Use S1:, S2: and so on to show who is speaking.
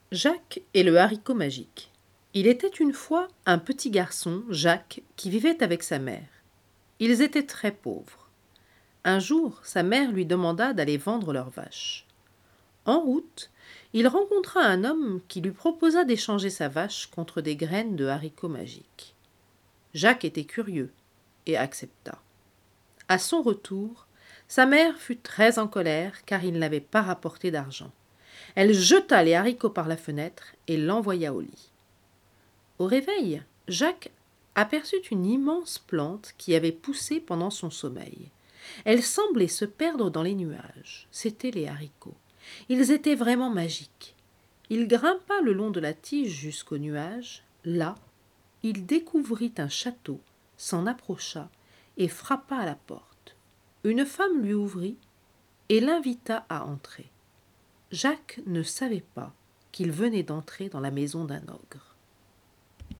S1: Jacques et le haricot magique. Il était une fois un petit garçon, Jacques, qui vivait avec sa mère. Ils étaient très pauvres. Un jour, sa mère lui demanda d'aller vendre leurs vaches. En route, il rencontra un homme qui lui proposa d'échanger sa vache contre des graines de haricots magiques. Jacques était curieux et accepta. À son retour, sa mère fut très en colère car il n'avait pas rapporté d'argent. Elle jeta les haricots par la fenêtre et l'envoya au lit. Au réveil, Jacques aperçut une immense plante qui avait poussé pendant son sommeil. Elle semblait se perdre dans les nuages. C'étaient les haricots. Ils étaient vraiment magiques. Il grimpa le long de la tige jusqu'aux nuages. Là, il découvrit un château, s'en approcha et frappa à la porte. Une femme lui ouvrit et l'invita à entrer. Jacques ne savait pas qu'il venait d'entrer dans la maison d'un ogre.